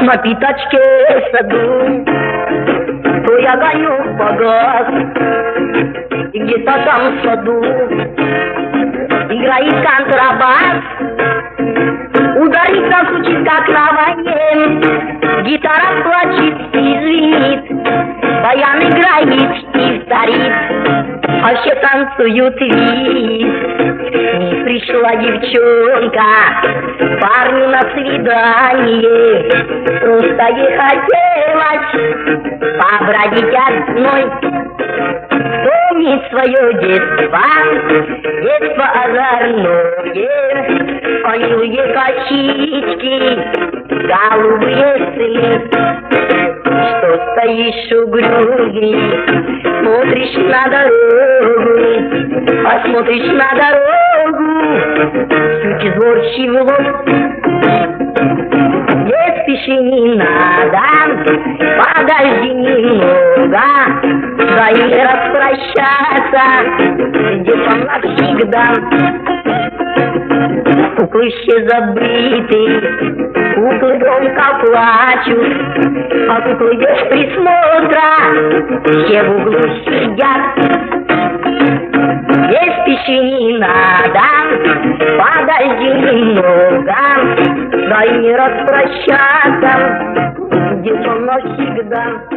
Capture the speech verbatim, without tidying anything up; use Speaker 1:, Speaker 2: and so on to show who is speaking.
Speaker 1: на пятачке в саду твой огонек погас, и где-то там в саду играет контрабас. Ударник звучит, как на войне, гитара плачет и звенит, баян играет, штиль старит, а все танцуют виз. Не пришла девчонка, парню на свидание, просто ей хотелось побродить одной, вспомнить свое детство, детство озорное, милые косички, голубые сны. Что стоишь угрюмый, смотришь на дорогу, посмотришь на дорогу, чуть сборчивого. Не спеши, не надо, подожди немного, дай мне распрощаться, где-то навсегда. Куклы все забыты, куклы громко плачут, а куклы без присмотра все в углу сидят. Не спеши, не надо, подожди немного, дай мне распрощаться, где-то навсегда.